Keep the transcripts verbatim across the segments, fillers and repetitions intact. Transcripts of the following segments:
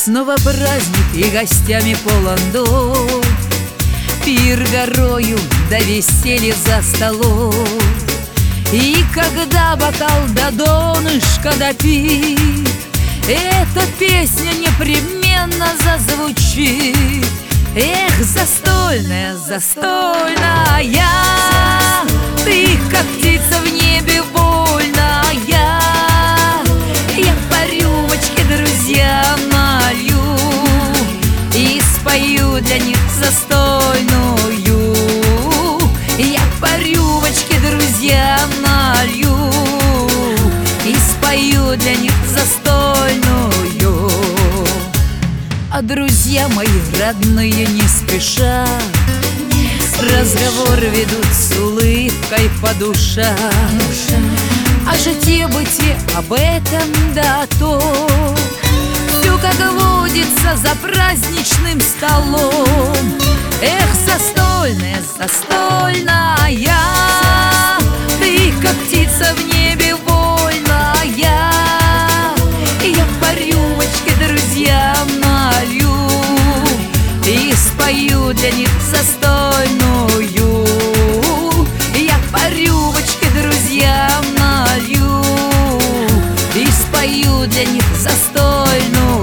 Снова праздник и гостями полон дом, пир горою, да веселье за столом. И когда бокал до донышка допит, эта песня непременно зазвучит. Эх, застольная, застольная, ты, как птица в небе вольная. Я по рюмочке друзьям налью и спою для них застольную. Я по рюмочке друзьям налью и спою для них застольную. А друзья мои родные не спеша разговор ведут с улыбкой по душам. О житье-бытие, об этом да о том, все как водится за праздничным столом. Эх, застольная, застольная, ты, как птица в небе вольная. Я по рюмочке друзьям налью и спою для них застольную. Я по рюмочке друзьям налью и спою для них застольную.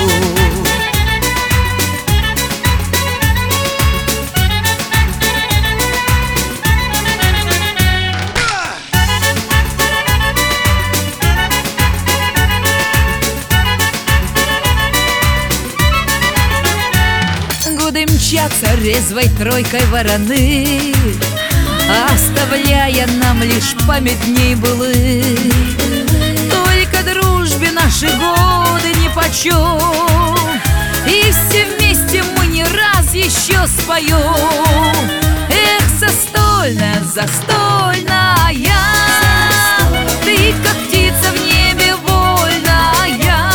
Годы мчатся резвой тройкой вороны, оставляя нам лишь память дней былых. Только дружбе наши годы нипочем, и все вместе мы не раз еще споем. Эх, застольная, застольная, ты, как птица в небе вольная.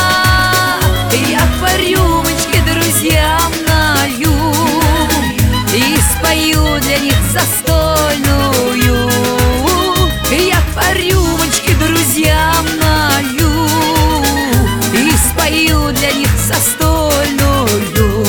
Я по рюмочке друзьям налью и спою для них застольную. Я по рюмочке друзьям налью и спою для них застольную.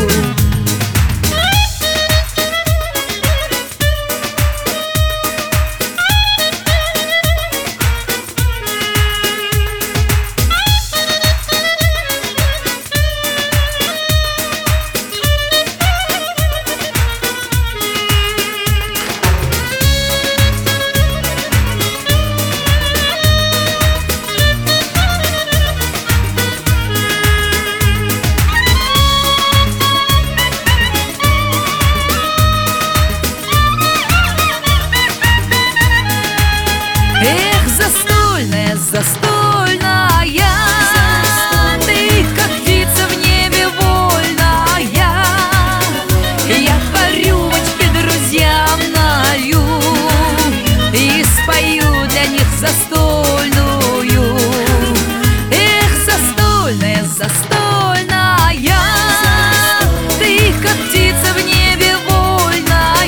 Эх, застольная, застольная, ты, как птица в небе вольная. Я по рюмочке друзьям налью и спою для них застольную. Эх, застольная, застольная, ты, как птица в небе вольная.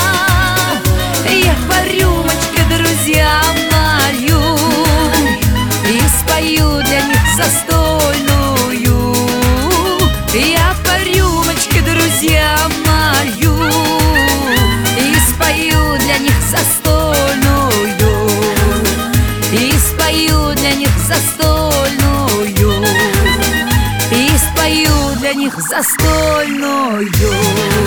Я по рюмочке друзьям налью и спою для них застольную. Я по рюмочке друзьям налью и спою для них застольную. И спою для них застольную. И спою для них застольную.